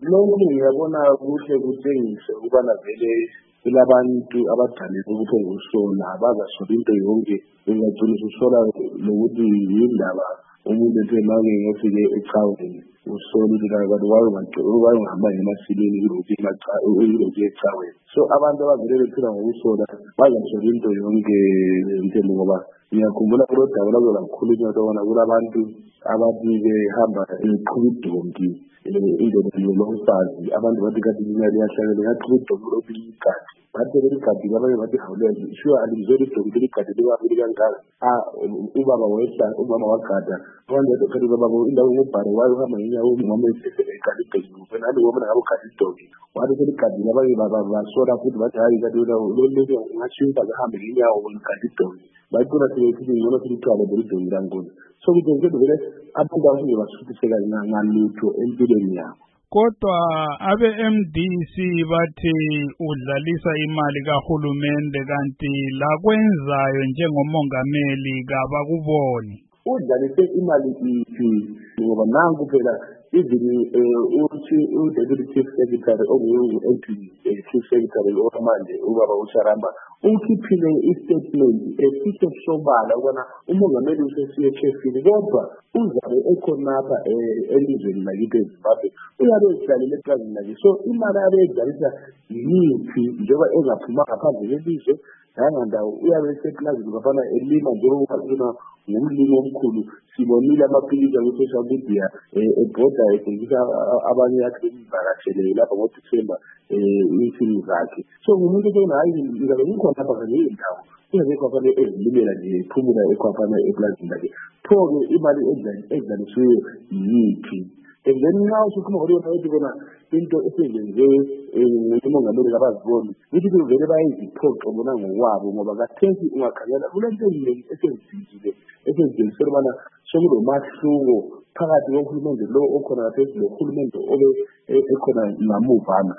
Lokhu ngiyabona kuhle kutshengise ukubana vele kulabantu abadalelwe ukuthi ngokusola abazasola into yonke ungagcina ususola nokuthi yindaba umuntu ethe manje ngofike ecaweni usola ukuthi kanti wayengihamba emasimini ilokuthi ecaweni. So abantu abavele bephila ngokusola bazasola into yonke into ngoba ngiyakhumbula kulo daba labo lakhulunywa lona kulabantu abathi behamba beqhuba idonki indlela lomfazi abantu bathi kathi imali yahlakele yaqhuba idonki lokuligadi bathi leligadi abanye bathi hawulenze sure alimzeli idonki leligadi likwabili kangaka ubaba wehla umama wagada abantu bathi kathi baba indawo ngobhare wayo uhamba ngenyawo umama eqala idonki wena ngomna ngabo gadi idonki wathi leligadi abanye basola futhi bathi hayi kathi lo ngashinta ahambe ngenyawo ngigadi idonki bayicula sithi ngcono silithwale belidonki kankulu. So kuthi vele abantu abasuke basuthiseka ngalutho empilweni yabo. Kodwa abe-MDC bathi udlalisa imali kahulumende kanti lakwenzayo njengomongameli kabakuboni. Udlalise imali iphi ngoba nangu phela even u-Deputy Chief Secretary ongu-acting Chief Secretary okamanje ubaba uSharamba ukhiphile i-statement esihle sobala ukubana umongameli usesiyeshefile kodwa uzabe ekhonapha elizweni lakithi eZimbabwe uyabe edlalile eplazini lakhe. So imali yabe edlalisa yiphi njengoba engaphuma ngaphandle kwelizwe nangandawo uyabe eseplazini ngafana elima njengoba ngumlimi omkhulu sibonile amaphilisi ku-social media ebhoda efundisa abanye yakhe imvakashele lapha ngoDisemba insini zakhe. So ngumuntu osenayo ngizabe ngikhona lapha ngendawo uyabe ekhwaphana ezilimela nje ephumula ekhwaphana eplazini lakhe. Pho-ke imali edlalisiweyo yiphi? And then nxa usukhuluma ngolona ukuthi bona into esezenze umongameli kabaziboni ukuthi kuvele bayiziphoqe bona ngokwabo ngoba kathesi ungakhangela kulento eziningi esenzile ubana sokulomahluko phakathi kohulumende lo okhona kathesi nohulumende obe ekhona ngamuvana.